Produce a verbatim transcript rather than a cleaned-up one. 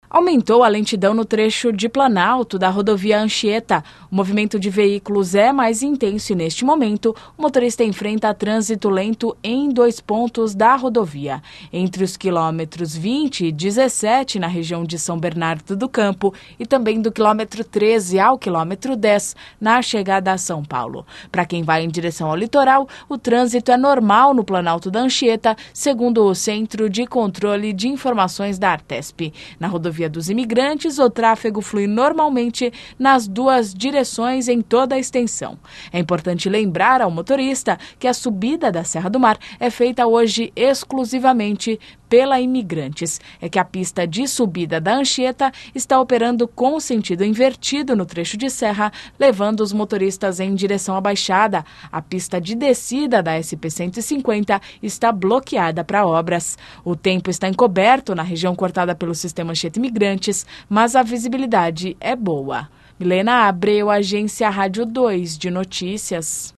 Aumentou a lentidão no trecho de Planalto da rodovia Anchieta. O movimento de veículos é mais intenso e, neste momento, o motorista enfrenta trânsito lento em dois pontos da rodovia. Entre os quilômetros vinte e dezessete, na região de São Bernardo do Campo, e também do quilômetro treze ao quilômetro dez, na chegada a São Paulo. Para quem vai em direção ao litoral, o trânsito é normal no Planalto da Anchieta, segundo o Centro de Controle de Informações da Artesp. Na rodovia dos Imigrantes, o tráfego flui normalmente nas duas direções em toda a extensão. É importante lembrar ao motorista que a subida da Serra do Mar é feita hoje exclusivamente pela Imigrantes. É que a pista de subida da Anchieta está operando com sentido invertido no trecho de serra, levando os motoristas em direção à Baixada. A pista de descida da S P cento e cinquenta está bloqueada para obras. O tempo está encoberto na região cortada pelo sistema Anchieta Imigrantes, mas a visibilidade é boa. Milena Abreu, Agência Rádio dois de Notícias.